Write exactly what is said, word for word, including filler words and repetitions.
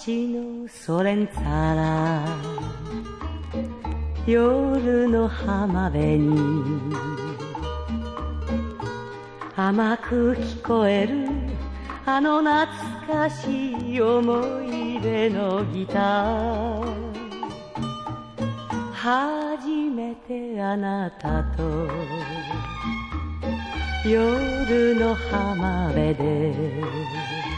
星のソレンツァラ夜の浜辺に甘く聞こえるあの懐かしい思い出のギター初めてあなたと夜の浜辺で